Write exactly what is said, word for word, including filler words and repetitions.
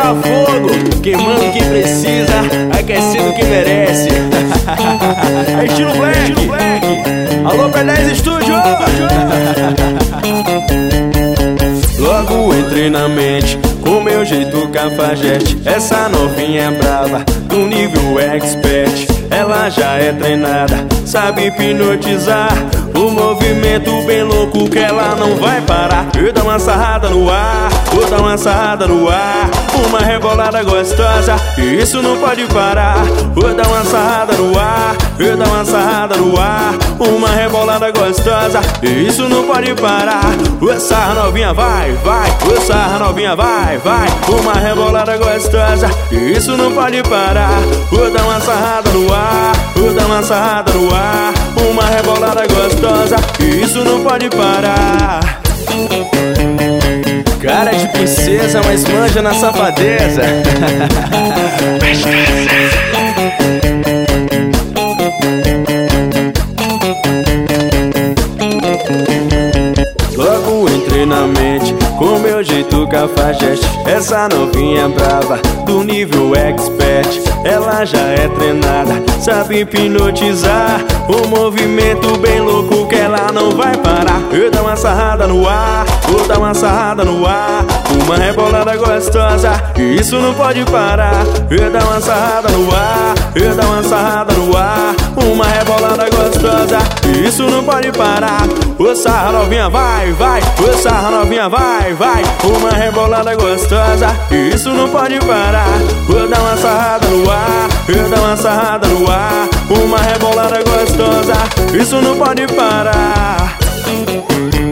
a fogo, queimando quem precisa, aquecendo quem merece. É estilo Black, estilo Black. Alô, P dez Studio. Logo entrei na mente, com meu jeito cafajeste. Essa novinha é brava, do nível expert. Ela já é treinada, sabe hipnotizar. O movimento bem louco que ela não vai parar. Eu dou uma sarrada no ar, vou dar uma sarrada no ar. Uma rebolada gostosa, e isso não pode parar. Vou dar uma sarrada no ar, eu dar uma sarrada no ar. Uma rebolada gostosa, e isso não pode parar. O sarra novinha vai, vai, o sarra novinha vai, vai. Uma rebolada gostosa, e isso não pode parar. Vou dar uma sarrada no ar, vou dar uma sarrada no ar. Uma rebolada gostosa, e isso não pode parar. Cara de princesa, mas manja na safadeza. Logo entrei na mente, com meu jeito cafajeste. Essa novinha brava, do nível expert. Ela já é treinada, sabe hipnotizar. O movimento bem louco que ela não vai parar. Eu dou uma sarrada no ar, vou dar uma sarrada no ar. Uma rebolada gostosa, e isso não pode parar. Eu dou uma sarrada no ar, eu dou uma sarrada no ar. Uma rebolada gostosa, e isso não pode parar. O sarra novinha vai, vai, o sarra novinha vai, vai. Uma rebolada gostosa, e isso não pode parar. Vou dar uma sarrada no ar, eu dar uma sarrada no ar. Uma rebolada gostosa, isso não pode parar.